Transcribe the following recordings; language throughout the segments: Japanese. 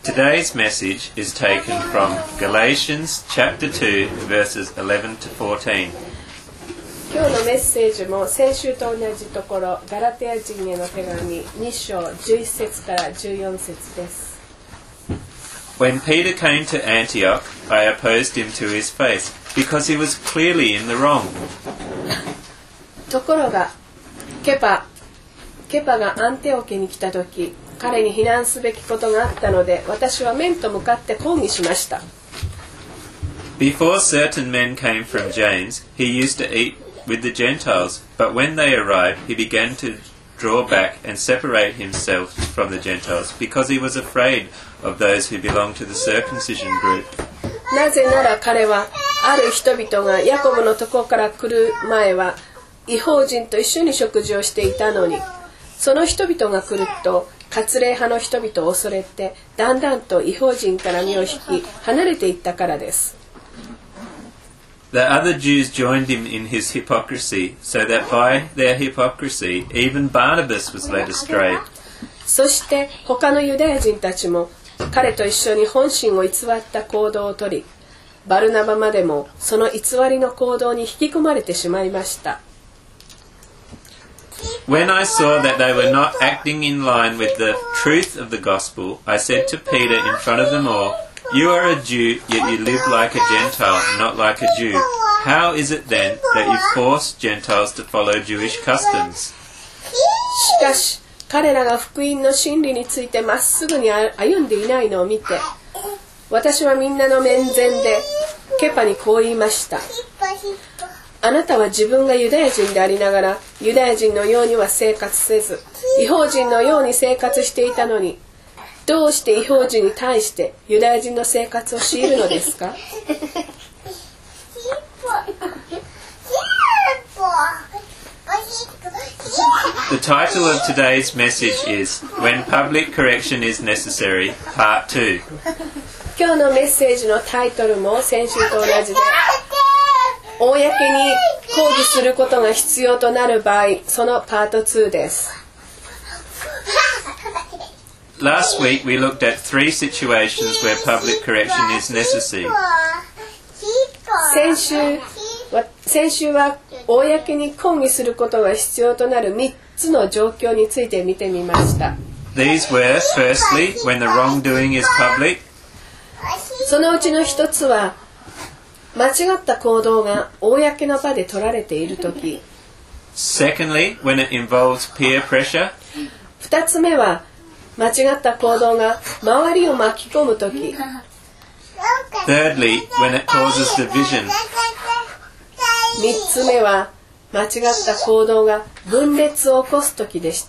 Today's message is taken from Galatians chapter 2 verses 11 to 14. 今日のメッセージも先週と同じところガラテヤ人への手紙2章11節から14節です。 When Peter came to Antioch, I opposed him to his face, because he was clearly in the wrong. ところがケパがアンテオケに来た時、彼に非難すべきことがあったので、私は面と向かって抗議しました。 Before certain men came from James, he used to eat with the Gentiles, but when they arrived, he began to draw back and separate himself from the Gentiles, because he was afraid of those who belonged to the circumcision group. なぜなら彼はある人々がヤコブのところから来る前は異邦人と一緒に食事をしていたのに、その人々が来ると割礼派の人々を恐れてだんだんと異邦人から身を引き離れていったからです。 The other Jews joined him in his hypocrisy, so that by their hypocrisy even Barnabas was led astray. そして他のユダヤ人たちも彼と一緒に本心を偽った行動をとり、バルナバまでもその偽りの行動に引き込まれてしまいました。 When I saw that they were not acting in line with the truth of the gospel, I said to Peter in front of them all, "You are a Jew, yet you live like a Gentile, not like a Jew. How is it then that you force Gentiles to follow Jewish customs?" しかし彼らが福音の真理についてまっすぐに歩んでいないのを見て、私はみんなの面前でケパにこう言いました。あなたは自分がユダヤ人でありながらユダヤ人のようには生活せず、異邦人のように生活していたのに、どうして異邦人に対してユダヤ人の生活を強いるのですか？ The title of today's message is When Public Correction is Necessary, Part 2. 今日のメッセージのタイトルも先週と同じで、公に抗議することが必要となる場合、そのパート2です。 Last week we looked at 3 situations where public correction is necessary. 先週は公に抗議することが必要となる3つの状況について見てみました。 These were, firstly, when the wrongdoing is public. そのうちの1つは、間違った行動が公の場で取られているとき。 Secondly, when it involves peer pressure. 2つ目は、間違った行動が周りを巻き込むとき。 Thirdly, when it causes division. 3つ目は、間違った行動が分裂を起こすときでした。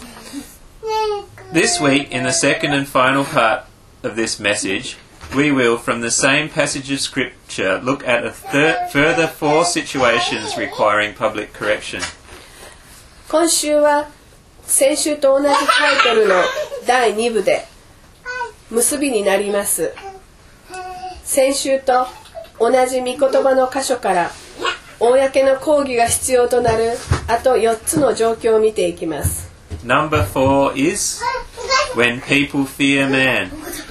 This week, in the second and final part of this message, we will, from the same passage of Scripture, look at a further 4 situations requiring public correction. 今週は先週と同じタイトルの第2部で結びになります。先週と同じ御言葉の箇所から公の抗議が必要となるあと4つの状況を見ていきます。 Number 4 is when people fear man.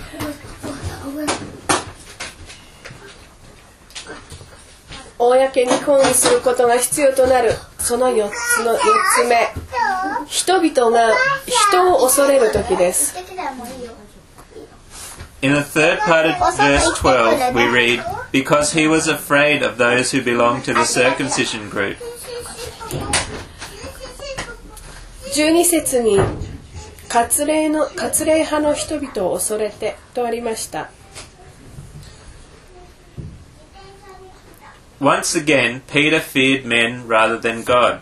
公に抗議することが必要となるその4つ目、人々が人を恐れる時です。 In the third part of verse 12 we read, because he was afraid of those who belonged to the circumcision group. 12節に割礼派の人々を恐れてとありました。 Once again, Peter feared men rather than God.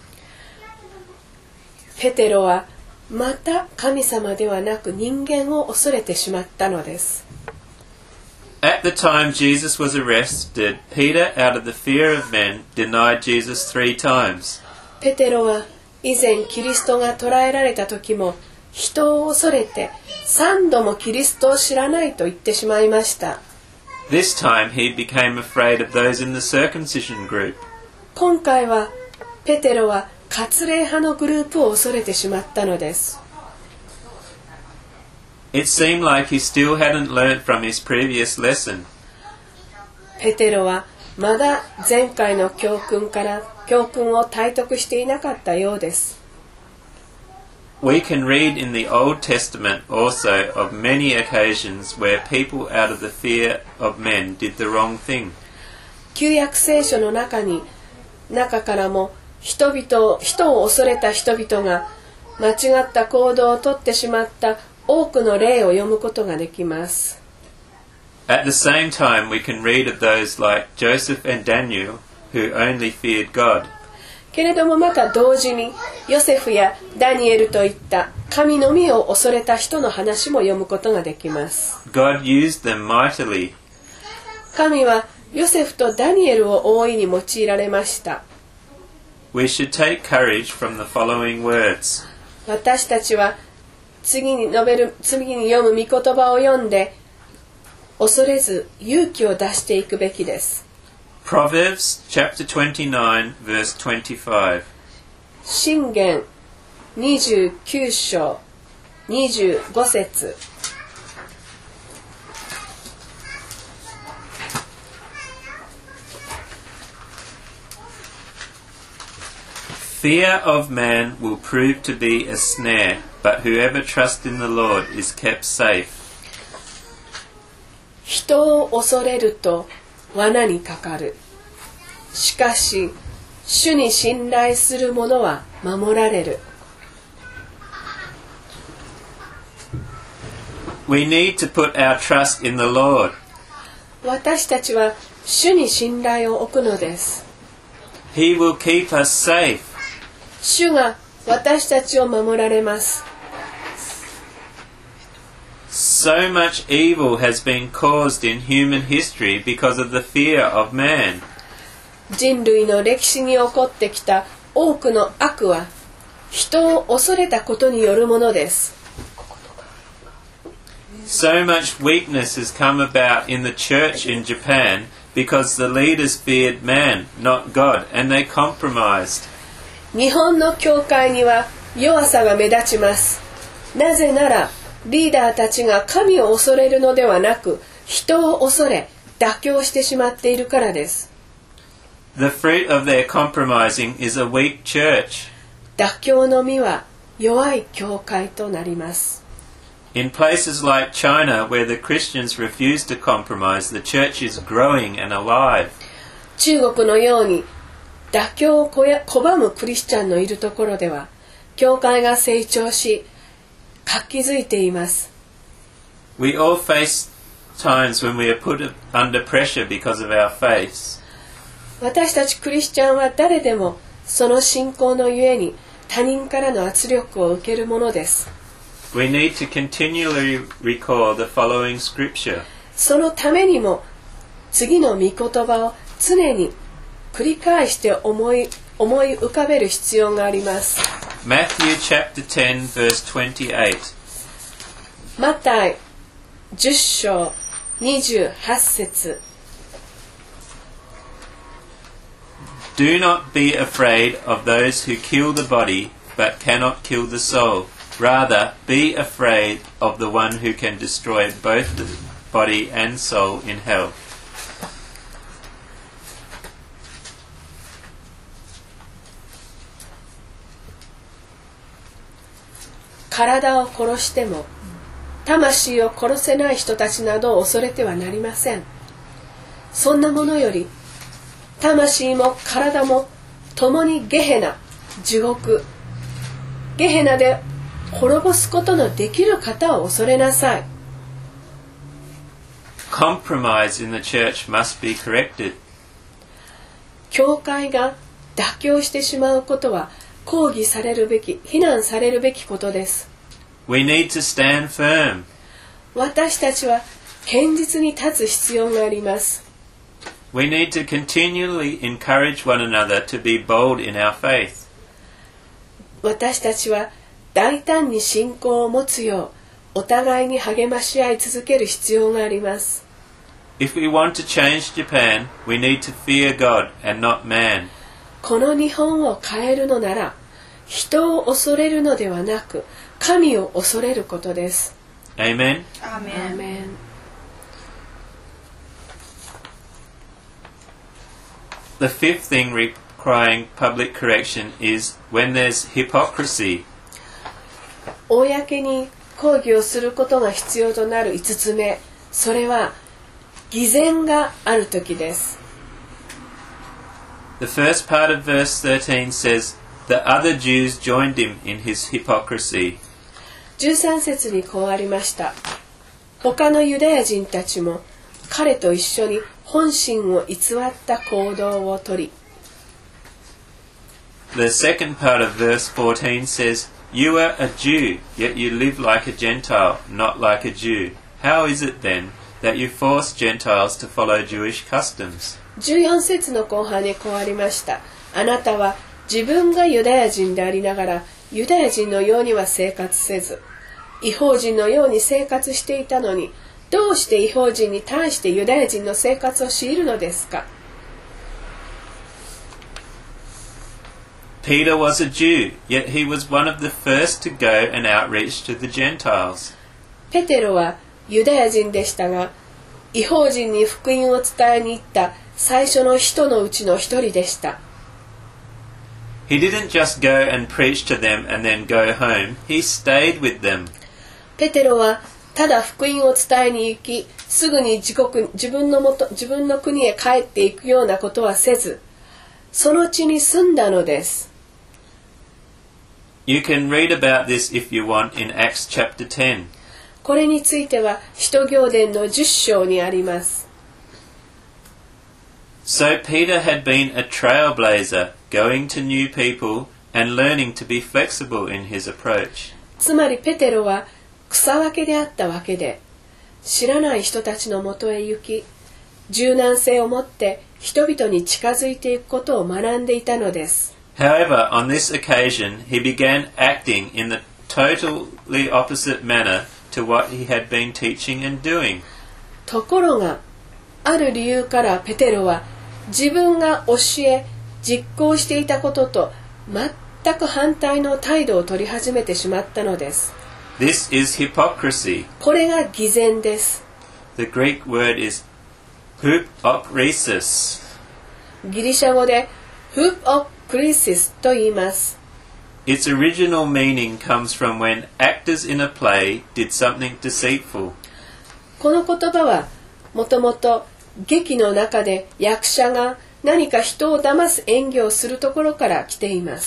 ペテロはまた神様ではなく人間を恐れてしまったのです。 At the time Jesus was arrested, Peter, out of the fear of men, denied Jesus 3 times. ペテロは以前キリストが捕らえられた時も人を恐れて3度もキリストを知らないと言ってしまいました。 This time he became afraid of those in the circumcision group. 今回はペテロは割礼派のグループを恐れてしまったのです。 It seemed like he still hadn't learnt from his previous lesson. ペテロはまだ前回の教訓を体得していなかったようです。 We can read in the Old Testament also of many occasions where people out of the fear of men did the wrong thing. 旧約聖書の中からも人を恐れた人々が間違った行動をとってしまった多くの例を読むことができます。 At the same time, we can read of those like Joseph and Daniel who only feared God. けれどもまた同時にヨセフやダニエルといった神のみを恐れた人の話も読むことができます。 God used them mightily. 神はヨセフとダニエルを大いに用いられました。 We should take courage from the following words. 私たちは次に読む御言葉を読んで恐れず勇気を出していくべきです。 Proverbs chapter 29 verse 25. 箴言29章25節。 Fear of man will prove to be a snare, but whoever trusts in the Lord is kept safe. 人を恐れると罠にかかる。しかし、主に信頼する者は守られる。 We need to put our trust in the Lord. 私たちは主に信頼を置くのです。 He will keep us safe. 主が私たちを守られます。 So much evil has been caused in human history because of the fear of man. 人類の歴史に起こってきた多くの悪は人を恐れたことによるものです。 So much weakness has come about in the church in Japan because the leaders feared man, not God, and they compromised. 日本の教会には弱さが目立ちます。なぜならリーダーたちが神を恐れるのではなく人を恐れ妥協してしまっているからです。 The fruit of their compromising is a weak church. 妥協の実は弱い教会となります。 In places like China, where the Christians refuse to compromise, the church is growing and alive. 中国のように妥協を拒むクリスチャンのいるところでは教会が成長し活気づいています。 We all face times when we are put under pressure because of our faith. 私たちクリスチャンは誰でもその信仰のゆえに他人からの圧力を受けるものです。 We need to continually recall the following scripture. そのためにも次の御言葉を常に繰り返して思い浮かべる必要があります。 Matthew chapter 10 verse 28. マタイ10章28節。 Do not be afraid of those who kill the body, but cannot kill the soul. Rather, be afraid of the one who can destroy both the body and soul in hell. 体を殺しても魂を殺せない人たちなどを恐れてはなりません。そんなものより魂も体も共にゲヘナ、地獄、ゲヘナで滅ぼすことのできる方を恐れなさい。 Compromise in the church must be corrected. 教会が妥協してしまうことは抗議されるべき、非難されるべきことです。 We need to stand firm. 私たちは堅実に立つ必要があります。 We need to continually encourage one another to be bold in our faith. 私たちは大胆に信仰を持つようお互いに励まし合い続ける必要があります。 If we want to change Japan, we need to fear God and not man. この日本を変えるのなら人を恐れるのではなく神を恐れることです。 Amen? Amen. The fifth thing requiring public correction is when there's hypocrisy. 公に抗議をすることが必要となる5つ目、それは偽善があるときです。 The first part of verse 13 says, The other Jews joined him in his hypocrisy. 13節にこうありました。他のユダヤ人たちも彼と一緒に本心を偽った行動をとり。 The second part of verse 14 says, You are a Jew, yet you live like a Gentile, not like a Jew. How is it then that you force Gentiles to follow Jewish customs? 14節の後半にこうありました。あなたは自分がユダヤ人でありながらユダヤ人のようには生活せず、異邦人のように生活していたのに、どうして異邦人に対してユダヤ人の生活を強いるのですか？ Peter was a Jew, yet he was one of the first to go and outreach to the Gentiles. ペテロはユダヤ人でしたが、異邦人に福音を伝えに行った最初の人のうちの一人でした。 He didn't just go and preach to them and then go home. He stayed with them. ペテロはただ福音を伝えに行き、すぐに自分の国へ帰っていくようなことはせず、その地に住んだのです。 You can read about this if you want in Acts chapter 10. これについては使徒行伝の10章にあります。 So Peter had been a trailblazer, going to new people and learning to be flexible in his approach. つまりペテロは草分けであったわけで、知らない人たちのもとへ行き、柔軟性を持って人々に近づいていくことを学んでいたのです。 However, on this occasion, he began acting in the totally opposite manner to what he had been teaching and doing. ところが、ある理由からペテロは自分が教え、実行していたことと全く反対の態度を取り始めてしまったのです。 This is hypocrisy. これが偽善です。 The Greek word is hypokrisis. ギリシャ語でフオクリシスと言います。 Its original meaning comes from when actors in a play did something deceitful. この言葉はもともと劇の中で役者が何か人を騙す演技をするところから来ています。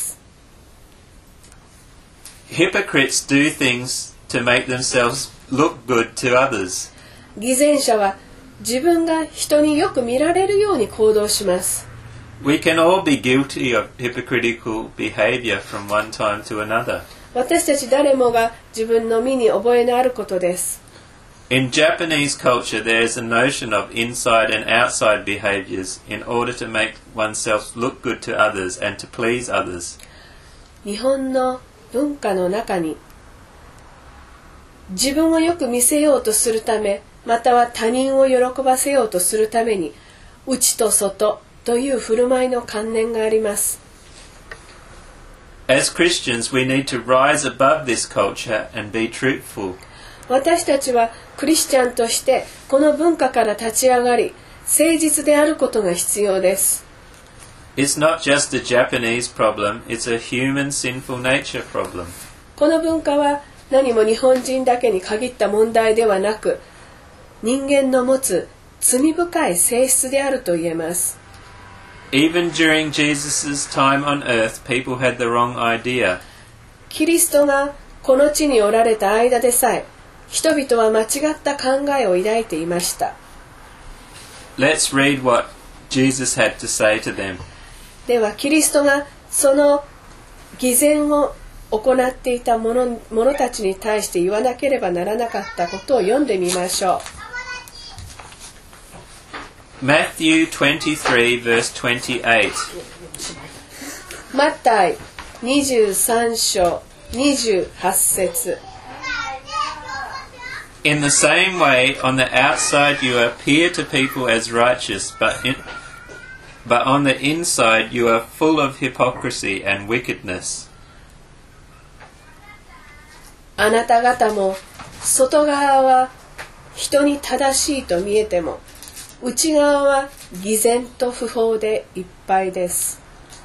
Hypocrites do things to make themselves look good to others. 偽善者は自分が人によく見られるように行動します。 We can all be guilty of hypocritical behavior from one time to another. 私たち誰もが自分の身に覚えのあることです。 In Japanese culture, there is a notion of inside and outside behaviors in order to make oneself look good to others and to please others. 日本の文化の中に自分をよく見せようとするため、または他人を喜ばせようとするために内と外という振る舞いの観念があります。 As Christians, we need to rise above this culture and be truthful. 私たちはクリスチャンとしてこの文化から立ち上がり、誠実であることが必要です。 It's not just a Japanese problem, it's a human sinful nature problem. この文化は何も日本人だけに限った問題ではなく、人間の持つ罪深い性質であると言えます。 Even during Jesus' time on earth, people had the wrong idea. キリストがこの地におられた間でさえ、人々は間違った考えを抱いていました。 Let's read what Jesus had to say to them. ではキリストがその偽善を行っていた者たちに対して言わなければならなかったことを読んでみましょう。Matthew 23 verse 28. マッタイ23章28節。 In the same way, on the outside you appear to people as righteous, but on the inside you are full of hypocrisy and wickedness. あなた方も外側は人に正しいと見えても、内側は偽善と不法でいっぱいです。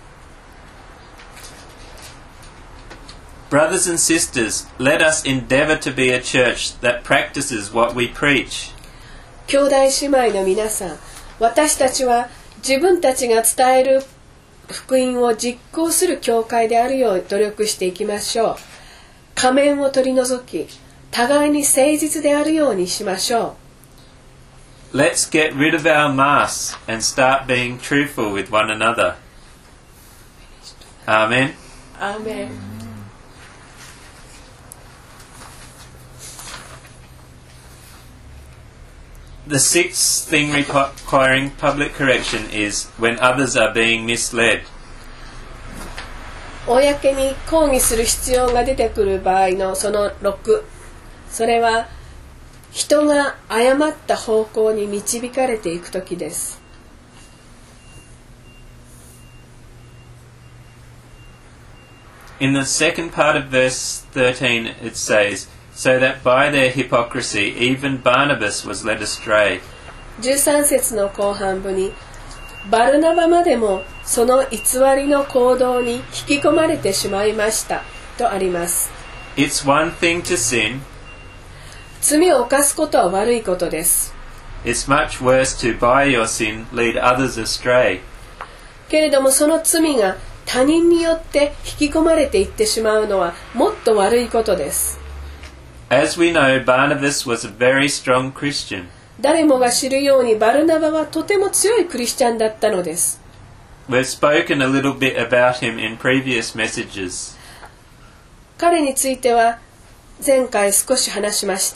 Brothers and sisters, let us endeavor to be a church that practices what we preach. 兄弟姉妹の皆さん、私たちは自分たちが伝える福音を実行する教会であるよう努力していきましょう。仮面を取り除き、互いに誠実であるようにしましょう。Let's get rid of our masks and start being truthful with one another. Amen. Amen. The sixth thing requiring public correction is when others are being misled. 公に抗議する必要が出てくる場合のその6、それは人が誤った方向に導かれていくときです。 In the second part of verse 13 it says, so that by their hypocrisy even Barnabas was led astray. 13節の後半部に、バルナバまでもその偽りの行動に引き込まれてしまいましたとあります。 It's one thing to sin. 罪を犯すことは悪いことです。 It's much worse to by your sin lead others astray. けれどもその罪が他人によって引き込まれていってしまうのはもっと悪いことです。 As we know, Barnabas was a very strong Christian. 誰もが知るようにバルナバはとても強いクリスチャンだったのです。 We've spoken a little bit about him in previous messages. 彼については前回少し話しました。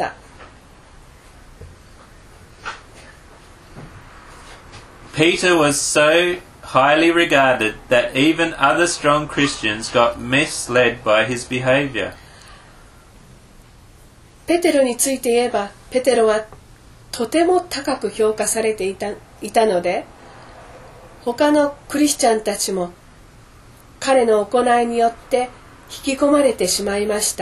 Peter was so highly regarded that even other strong Christians got misled by his behavior. ペテロについて言えば、ペテロはとても高く評価されていたので、他のクリスチャンたちも彼の行いによって引き込まれてしまいました。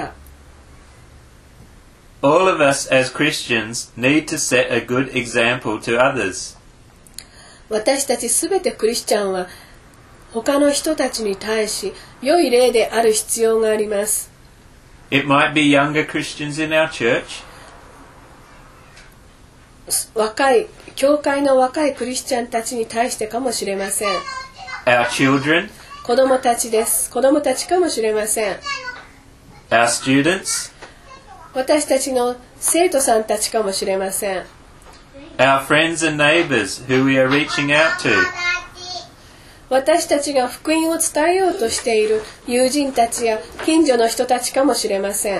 All of us as Christians need to set a good example to others. 私たちすべてクリスチャンは他の人たちに対し良い例である必要があります。 It might be younger Christians in our church. 教会の若いクリスチャンたちに対してかもしれません。 Our children. 子供たちです。子供たちかもしれません。 Our students. 私たちの生徒さんたちかもしれません。 Our friends and neighbors who we are reaching out to. 私たちが福音を伝えようとしている友人たちや近所の人たちかもしれません。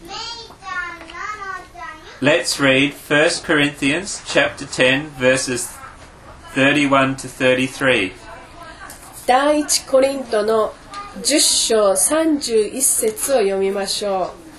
Let's read 1 Corinthians chapter 10 verses 31 to 33. 第一コリントの10章31節を読みましょう。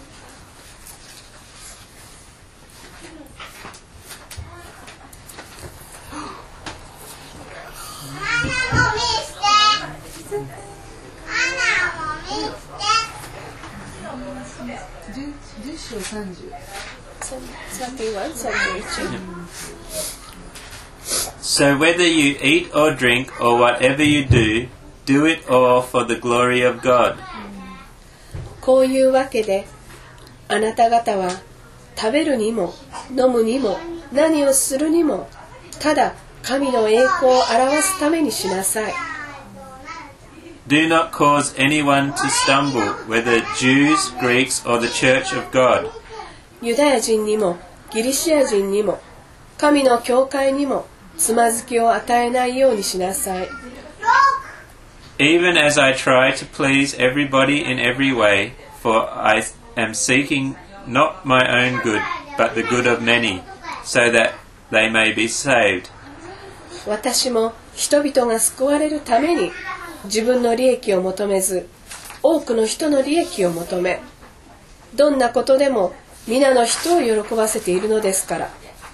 So whether you eat or drink or whatever you do, do it all for the glory of God. こういうわけで、あなた方は食べるにも飲むにも何をするにもただ神の栄光を表すためにしなさい。 Do not cause anyone to stumble, whether Jews, Greeks, or the church of God. ユダヤ人にもギリシア人にも神の教会にもつまずきを与えないようにしなさい。 Even as I try to please everybody in every way, for I am seeking not my own good, but the good of many, so that they may be saved. 私も人々が救われるために自分の利益を求めず、多くの人の利益を求め、どんなことでも皆の人を喜ばせているのですから。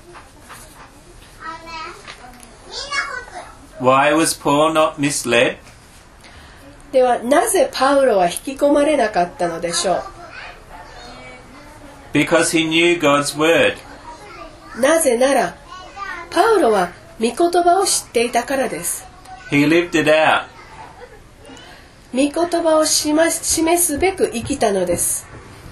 Why was Paul not misled? ではなぜパウロは引き込まれなかったのでしょう。 Because he knew God's word. なぜなら、パウロは御言葉を知っていたからです。 He lived it out. 御言葉を示すべく生きたのです。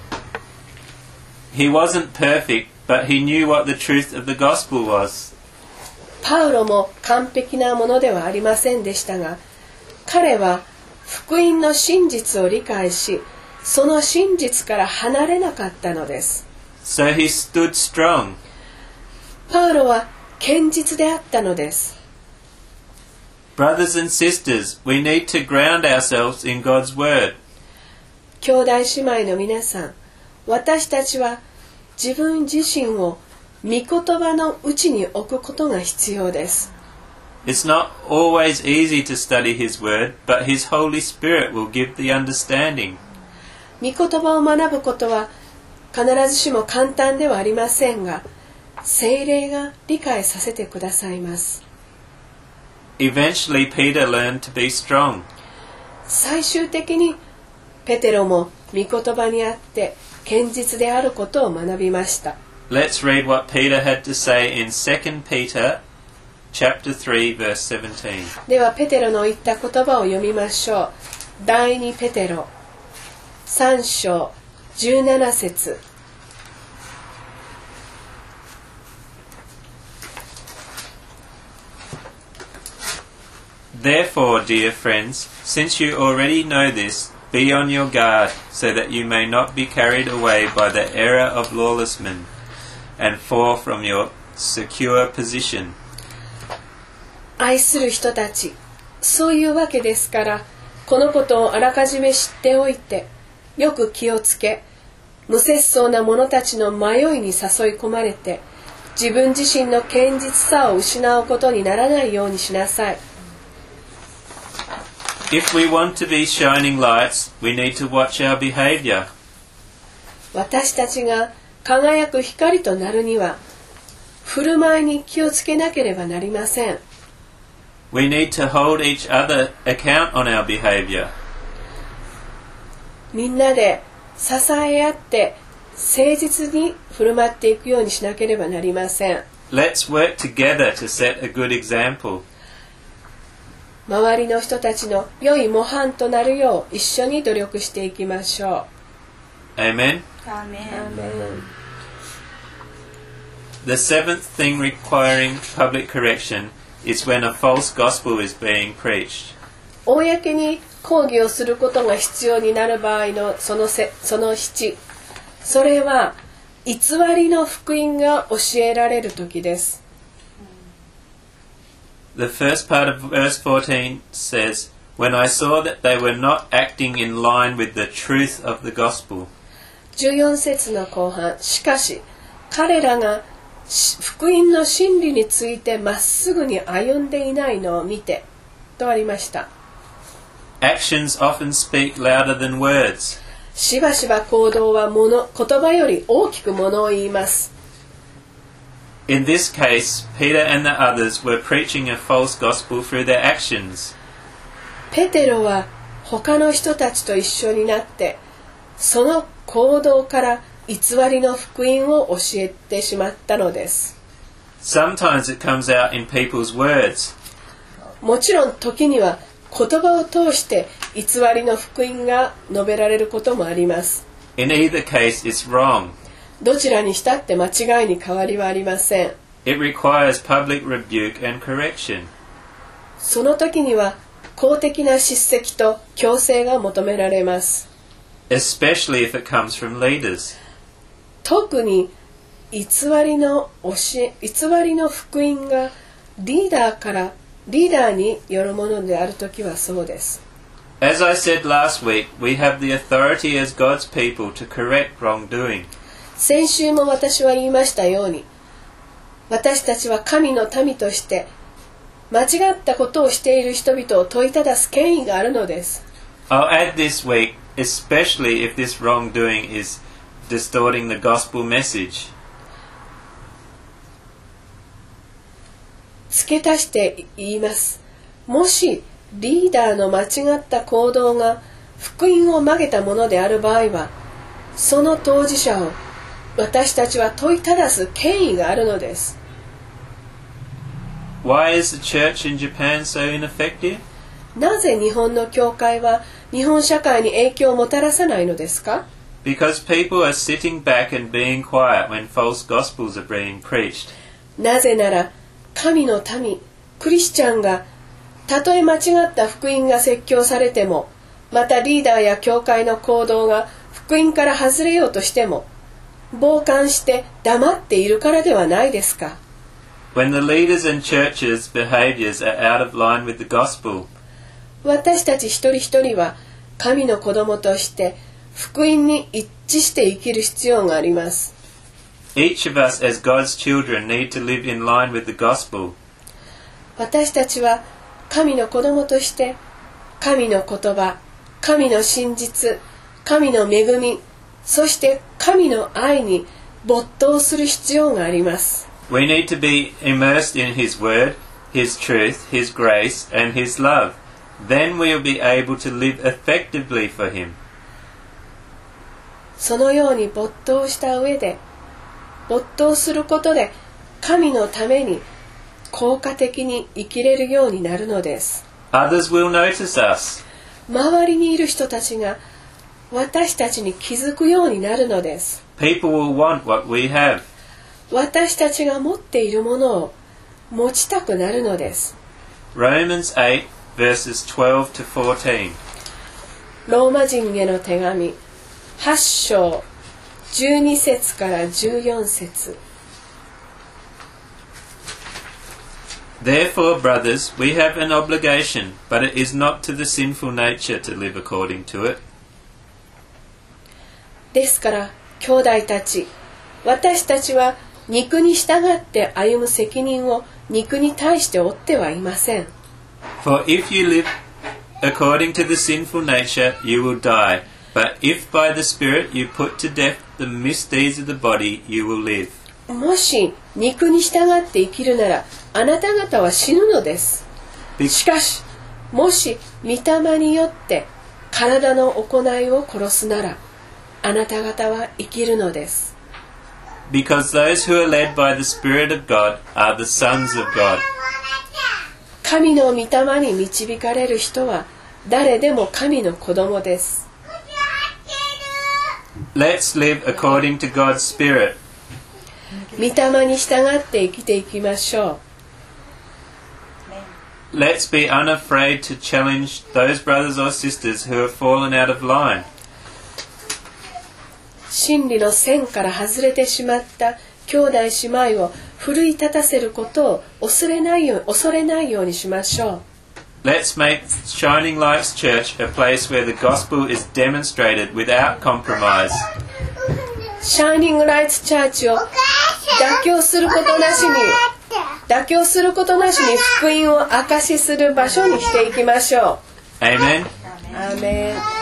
He wasn't perfect, but he knew what the truth of the gospel was. パウロも完璧なものではありませんでしたが、彼は福音の真実を理解し、その真実から離れなかったのです。 So he stood strong. パウロは堅実であったのです。 Brothers and sisters, we need to ground ourselves in God's word. 兄弟姉妹の皆さん、私たちは自分自身を御言葉の内に置くことが必要です。 It's not always easy to study His word, but His Holy Spirit will give the understanding. 御言葉を学ぶことは必ずしも簡単ではありませんが、聖霊が理解させてくださいます。 Eventually, Peter learned to be strong. 最終的にペテロも御言葉にあって堅実であることを学びました。 Let's read what Peter had to say in 2 Peter chapter 3 verse 17. ではペテロの言った言葉を読みましょう。第2ペテロ3章17節。 Therefore, dear friends, since you already know this, be on your guard, so that you may not be carried away by the error of lawless men, and fall from your secure position. 愛する人たち、そういうわけですから、このことをあらかじめ知っておいて、よく気をつけ、無節操な者たちの迷いに誘い込まれて、自分自身の堅実さを失うことにならないようにしなさい。 If we want to be shining lights, we need to watch our behavior. 私たちが輝く光となるには、振る舞いに気をつけなければなりません。 We need to hold each other account on our behavior. みんなで支え合って誠実に振る舞っていくようにしなければなりません。 Let's work together to set a good example. 周りの人たちの良い模範となるよう一緒に努力していきましょう。 Amen? Amen. The seventh thing requiring public correction is when a false gospel is being preached. 公に抗議をすることが必要になる場合のその7、それは偽りの福音が教えられる時です。 The first part of verse 14 says, When I saw that they were not acting in line with the truth of the gospel. 14節の後半、しかし彼らが福音の真理についてまっすぐに歩んでいないのを見てとありました。 Actions often speak louder than words. しばしば行動は言葉より大きくものを言います。 In this case, Peter and the others were preaching a false gospel through their actions. ペテロは他の人たちと一緒になってその行動から偽りの福音を教えてしまったのです。 Sometimes it comes out in people's words. もちろん時には言葉を通して偽りの福音が述べられることもあります。 In either case, it's wrong. どちらにしたって間違いに変わりはありません。 It requires public rebuke and correction. その時には公的な叱責と矯正が求められます。 Especially if it comes from leaders. 特に偽りの福音がリーダーによるものであるときはそうです。 As I said last week, we have the authority as God's people to correct wrongdoing. 先週も私は言いましたように、私たちは神の民として間違ったことをしている人々を問いただす権威があるのです。 I'll add this week, especially if this wrongdoing is distorting the gospel message. 付け足して言います。もしリーダーの間違った行動が福音を曲げたものである場合は、その当事者を私たちは問いただす権威があるのです。 Why is the church in Japan so ineffective? なぜ日本の教会は日本社会に影響をもたらさないのですか？ Because people are sitting back and being quiet when false gospels are being preached. なぜなら神の民、クリスチャンがたとえ間違った福音が説教されても、またリーダーや教会の行動が福音から外れようとしても、傍観して黙っているからではないですか。 When the leaders and churches' behaviors are out of line with the gospel, 私たち一人一人は神の子供として福音に一致して生きる必要があります。 each of us as God's children need to live in line with the gospel. 私たちは神の子供として神の言葉、神の真実、神の恵み、そして神の愛に没頭する必要があります。 We need to be immersed in His Word, His truth, His grace, and His love. Then we'll be able to live effectively for Him. そのように没頭した上で、没頭することで神のために効果的に生きれるようになるのです。 Others will notice us. 周りにいる人たちが私たちに気づくようになるのです。 People will want what we have. 私たちが持っているものを持ちたくなるのです。 Romans 8 verses 12 to 14. ローマ人への手紙8章12節から14節。 Therefore, brothers, we have an obligation, but it is not to the sinful nature to live according to it. ですから兄弟たち、私たちは肉に従って歩む責任を肉に対して負ってはいません。 For if you live according to the sinful nature, you will die. But if by the Spirit you put to death the misdeeds of the body, you will live. もし肉に従って生きるなら、あなた方は死ぬのです。しかし、もし御霊によって体の行いを殺すなら、あなた方は生きるのです。 Because those who are led by the Spirit of God are the sons of God. 神の御霊に導かれる人は誰でも神の子供です。 Let's live according to God's Spirit. 御霊に従って生きていきましょう。Let's be unafraid to challenge those brothers or sisters who have fallen out of line. 真理の線から外れてしまった兄弟姉妹を奮い立たせることを恐れないようにしましょう。 Let's make Shining Lights Church a place where the gospel is demonstrated without compromise. シャイニングライツチャーチを妥協することなしに福音を証しする場所にしていきましょう。 Amen. アーメン。